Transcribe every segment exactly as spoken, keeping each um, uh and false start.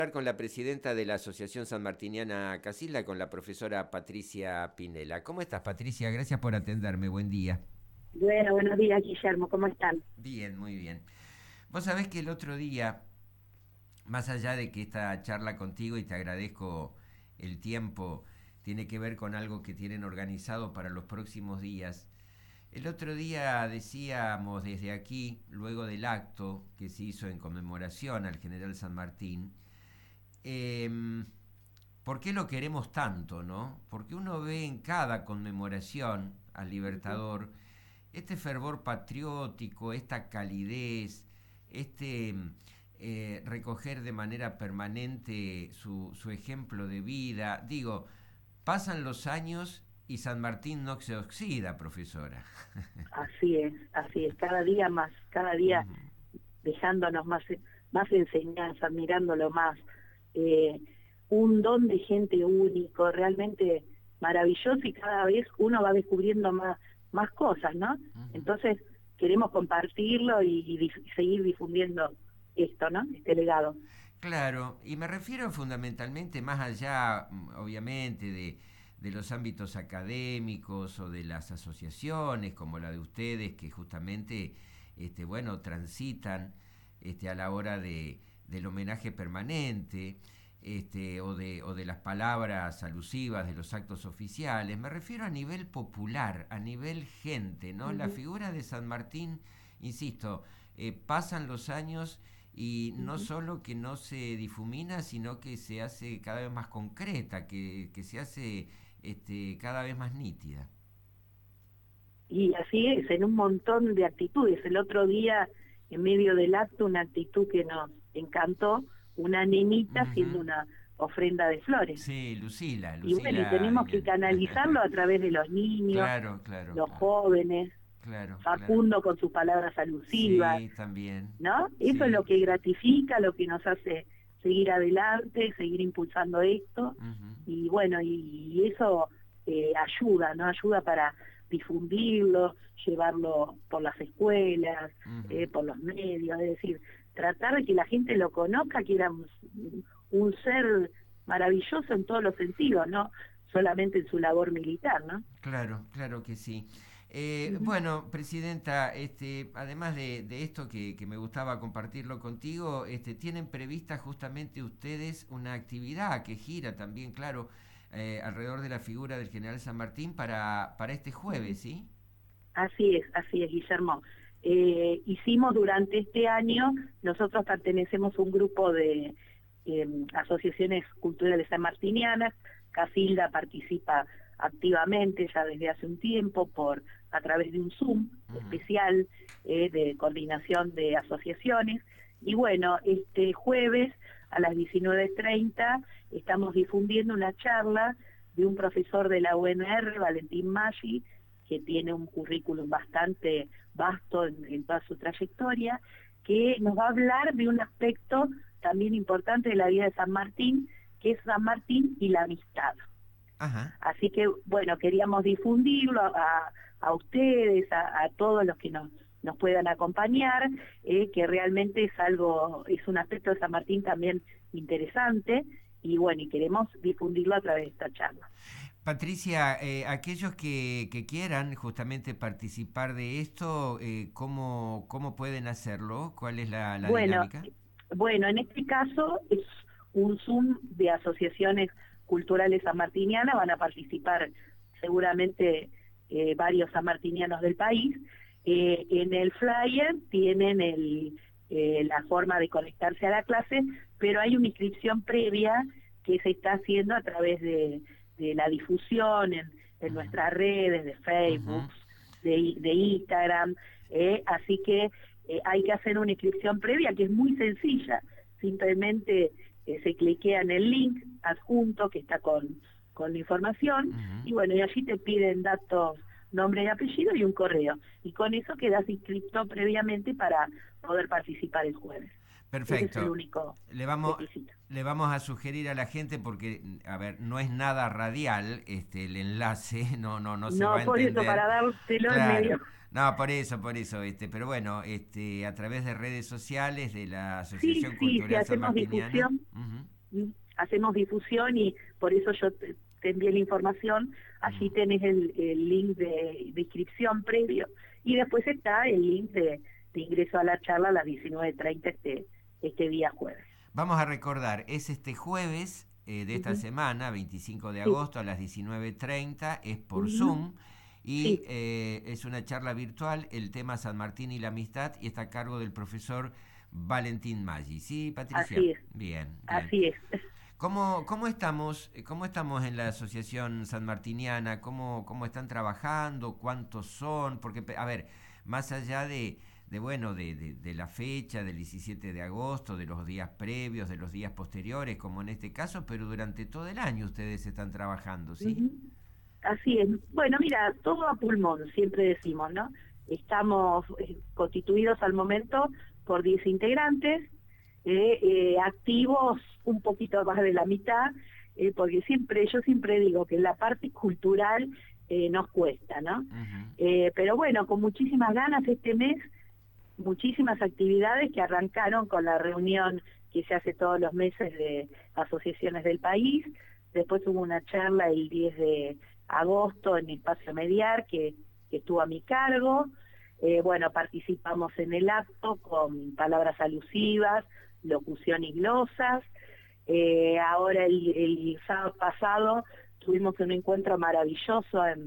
Con la presidenta de la Asociación Sanmartiniana Casilda, con la profesora Patricia Pinela. ¿Cómo estás, Patricia? Gracias por atenderme. Buen día. Bueno, buenos días, Guillermo, ¿cómo están? Bien, muy bien. Vos sabés que el otro día, más allá de que esta charla contigo, y te agradezco el tiempo, tiene que ver con algo que tienen organizado para los próximos días. El otro día decíamos desde aquí, luego del acto que se hizo en conmemoración al general San Martín, eh, ¿por qué lo queremos tanto, no? Porque uno ve en cada conmemoración al Libertador este fervor patriótico, esta calidez, este eh, recoger de manera permanente su, su ejemplo de vida. Digo, pasan los años y San Martín no se oxida, profesora. Así es, así es, cada día más, cada día Ujú. dejándonos más, más enseñanza, mirándolo más. Eh, un don de gente único, realmente maravilloso, y cada vez uno va descubriendo más, más cosas, ¿no? Ujú. Entonces queremos compartirlo y, y dif- seguir difundiendo esto, ¿no? Este legado. Claro, y me refiero fundamentalmente más allá, mm, obviamente, de, de los ámbitos académicos o de las asociaciones como la de ustedes, que justamente, este, bueno, transitan este, a la hora de, del homenaje permanente, este, o de, o de las palabras alusivas de los actos oficiales. Me refiero a nivel popular, a nivel gente, ¿no? La Ujú, figura de San Martín, insisto, eh, pasan los años y no ujú. solo que no se difumina, sino que se hace cada vez más concreta, que, que se hace este, cada vez más nítida. Y así es, en un montón de actitudes. El otro día, en medio del acto, una actitud que nos encantó, una nenita haciendo Ujú. una ofrenda de flores. Sí, Lucila, Y bueno, y Lucila tenemos que Dimian. canalizarlo a través de los niños, Claro, claro, los claro, jóvenes, claro, claro. Facundo con sus palabras alusivas, Sí, también. ¿no? Eso es lo Sí, que sí. gratifica, lo que nos hace seguir adelante, seguir impulsando esto, Ujú, y bueno, y, y eso eh, ayuda, ¿no? Ayuda para difundirlo, llevarlo por las escuelas, ujú. eh, por los medios, es decir, tratar de que la gente lo conozca, que era un, un ser maravilloso en todos los sentidos, no solamente en su labor militar, ¿no? Claro, claro que sí. Eh, Ujú. bueno, presidenta, este, además de, de esto que, que me gustaba compartirlo contigo, este, tienen prevista justamente ustedes una actividad que gira también, claro, eh, alrededor de la figura del general San Martín para, para este Ujú. jueves, ¿sí? Así es, así es, Guillermo. Eh, hicimos durante este año, nosotros pertenecemos a un grupo de eh, asociaciones culturales sanmartinianas. Casilda participa activamente ya desde hace un tiempo por a través de un Zoom Ujú, especial eh, de coordinación de asociaciones. Y bueno, este jueves a las diecinueve treinta estamos difundiendo una charla de un profesor de la U N R, Valentín Maggi, que tiene un currículum bastante vasto en, en toda su trayectoria, que nos va a hablar de un aspecto también importante de la vida de San Martín, que es San Martín y la amistad. ajá. Así que, bueno, queríamos difundirlo a, a ustedes, a, a todos los que nos, nos puedan acompañar, eh, que realmente es algo, es un aspecto de San Martín también interesante, y bueno, y queremos difundirlo a través de esta charla. Patricia, eh, aquellos que, que quieran justamente participar de esto, eh, ¿cómo, cómo pueden hacerlo? ¿Cuál es la, la Bueno, dinámica? bueno, en este caso es un Zoom de asociaciones culturales sanmartinianas, van a participar seguramente eh, varios sanmartinianos del país. Eh, en el flyer tienen el, eh, la forma de conectarse a la clase, pero hay una inscripción previa que se está haciendo a través de, de la difusión en, en Ujú, nuestras redes, de ujú. Facebook, de, de Instagram, eh, así que eh, hay que hacer una inscripción previa que es muy sencilla, simplemente eh, se cliquea en el link adjunto que está con, con la información, Ujú. y bueno, y allí te piden datos, nombre y apellido y un correo, y con eso quedas inscrito previamente para poder participar el jueves. Ese es el Perfecto. único Le vamos, requisito. le vamos a sugerir a la gente porque, a ver, no es nada radial este el enlace, no, no, no se va No, a por eso, entender. para dártelo en Claro, medio. No, por eso, por eso, este, pero bueno, este, a través de redes sociales de la Sí, Asociación sí, sí, Cultural hacemos Sanmartiniana. difusión, Uh-huh, mm, hacemos difusión y por eso yo te, te envié la información, allí uh-huh. tenés el, el link de, de inscripción previo y después está el link de, de ingreso a la charla a las diecinueve treinta este, este día jueves. Vamos a recordar, es este jueves eh, de esta Uh-huh. semana, veinticinco de Sí, agosto a las diecinueve treinta, es por uh-huh. Zoom y Sí, eh, es una charla virtual, el tema San Martín y la amistad y está a cargo del profesor Valentín Maggi. ¿Sí, Patricia? así es, Bien, bien. así es. ¿Cómo, cómo estamos, cómo estamos en la Asociación Sanmartiniana? ¿Cómo, cómo están trabajando? ¿Cuántos son? Porque, a ver, más allá de, de bueno, de, de, de la fecha del diecisiete de agosto, de los días previos, de los días posteriores, como en este caso, pero durante todo el año ustedes están trabajando, ¿sí? Uh-huh. Así es. Bueno, mira, todo a pulmón, siempre decimos, ¿no? Estamos eh, constituidos al momento por diez integrantes, eh, eh, activos un poquito más de la mitad, eh, porque siempre, yo siempre digo que la parte cultural eh, nos cuesta, ¿no? Uh-huh. Eh, pero bueno, con muchísimas ganas este mes, muchísimas actividades que arrancaron con la reunión que se hace todos los meses de asociaciones del país. Después hubo una charla el diez de agosto en Espacio Mediar que, que estuvo a mi cargo. Eh, bueno, participamos en el acto con palabras alusivas, locución y glosas. Eh, ahora el, el sábado pasado tuvimos un encuentro maravilloso en,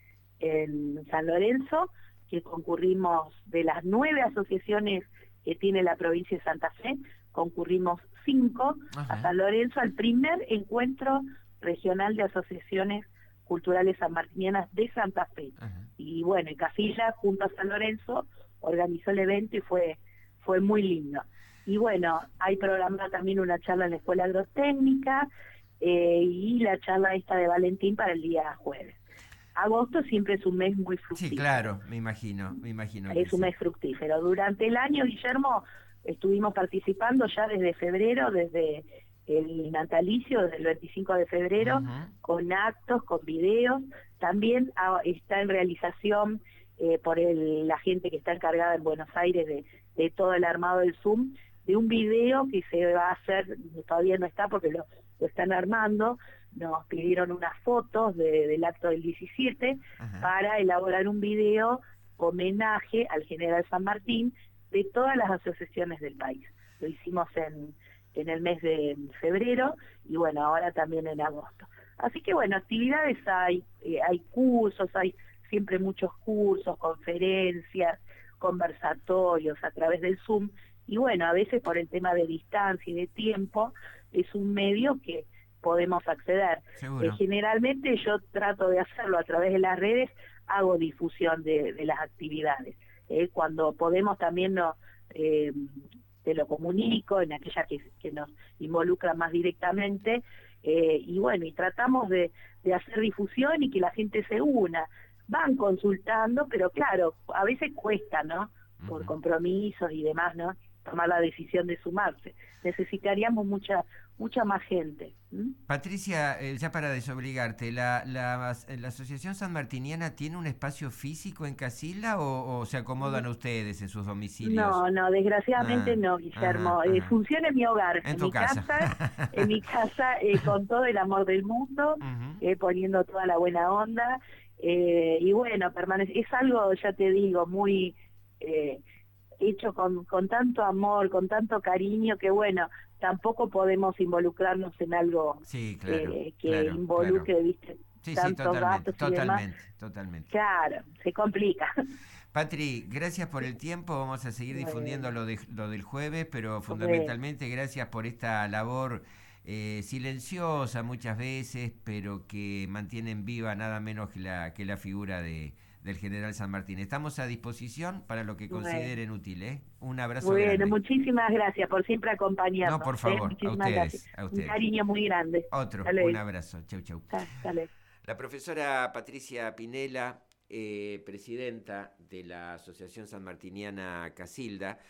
en San Lorenzo, que concurrimos de las nueve asociaciones que tiene la provincia de Santa Fe, concurrimos cinco Ajá. a San Lorenzo al primer encuentro regional de asociaciones culturales sanmartinianas de Santa Fe. Ajá. Y bueno, y Casilla junto a San Lorenzo organizó el evento y fue, fue muy lindo. Y bueno, hay programada también una charla en la Escuela Agrotécnica eh, y la charla esta de Valentín para el día jueves. Agosto siempre es un mes muy fructífero. Sí, claro, me imagino, me imagino que Es un sí. mes fructífero. Durante el año, Guillermo, estuvimos participando ya desde febrero, desde el natalicio, desde el veinticinco de febrero, Uh-huh. con actos, con videos. También ah, está en realización eh, por el, la gente que está encargada en Buenos Aires de, de todo el armado del Zoom, de un video que se va a hacer, todavía no está porque lo, lo están armando. Nos pidieron unas fotos de, del acto del diecisiete Ajá. para elaborar un video homenaje al general San Martín de todas las asociaciones del país. Lo hicimos en, en el mes de febrero y bueno, ahora también en agosto. Así que bueno, actividades hay, eh, hay cursos, hay siempre muchos cursos, conferencias, conversatorios a través del Zoom y bueno, a veces por el tema de distancia y de tiempo es un medio que podemos acceder. Eh, generalmente yo trato de hacerlo a través de las redes, hago difusión de, de las actividades. Eh, cuando podemos también no, eh, te lo comunico en aquellas que, que nos involucran más directamente, eh, y bueno, y tratamos de, de hacer difusión y que la gente se una. Van consultando, pero claro, a veces cuesta, ¿no? Por Uh-huh. compromisos y demás, ¿no? Tomar la decisión de sumarse. Necesitaríamos mucha mucha más gente. ¿Mm? Patricia, eh, ya para desobligarte, ¿la, la, la Asociación Sanmartiniana tiene un espacio físico en Casilda o, o se acomodan ustedes en sus domicilios? No, no, desgraciadamente Ah, no, Guillermo. ajá, Eh, ajá. funciona en mi hogar, En en tu mi casa. casa, en mi casa eh, con todo el amor del mundo, Uh-huh. eh, poniendo toda la buena onda. Eh, y bueno, permanece, es algo, ya te digo, muy... Eh, hecho con, con tanto amor, con tanto cariño, que bueno, tampoco podemos involucrarnos en algo Sí, claro, eh, que claro, involucre, claro. viste, Sí, sí, tantos totalmente, gastos y demás. totalmente, totalmente. Claro, se complica. Patri, gracias por el tiempo, vamos a seguir difundiendo Bueno, lo, de, lo del jueves, pero bueno, fundamentalmente gracias por esta labor eh, silenciosa muchas veces, pero que mantienen viva nada menos que la, que la figura de, del general San Martín. Estamos a disposición para lo que bueno. consideren útil, ¿eh? Un abrazo Bueno, grande. muchísimas gracias por siempre No, acompañarnos. por ¿eh? favor, a Muchísimas gracias. ustedes, a Un ustedes. cariño muy grande. Otro, Hasta un luego. abrazo. Chau, chau. Hasta luego. La profesora Patricia Pinela, eh, presidenta de la Asociación Sanmartiniana Casilda,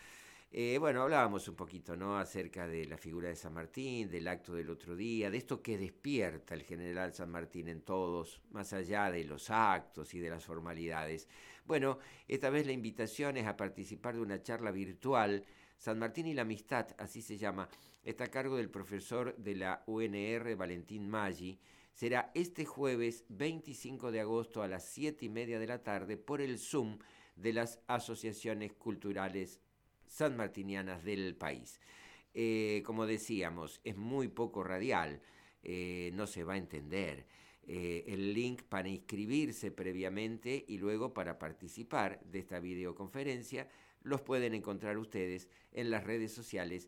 Eh, bueno, hablábamos un poquito, ¿no? Acerca de la figura de San Martín, del acto del otro día, de esto que despierta el general San Martín en todos, más allá de los actos y de las formalidades. Bueno, esta vez la invitación es a participar de una charla virtual. San Martín y la amistad, así se llama, está a cargo del profesor de la U N R, Valentín Maggi. Será este jueves veinticinco de agosto a las siete y media de la tarde por el Zoom de las asociaciones culturales sanmartinianas del país. Eh, como decíamos, es muy poco radial, eh, no se va a entender. Eh, el link para inscribirse previamente y luego para participar de esta videoconferencia los pueden encontrar ustedes en las redes sociales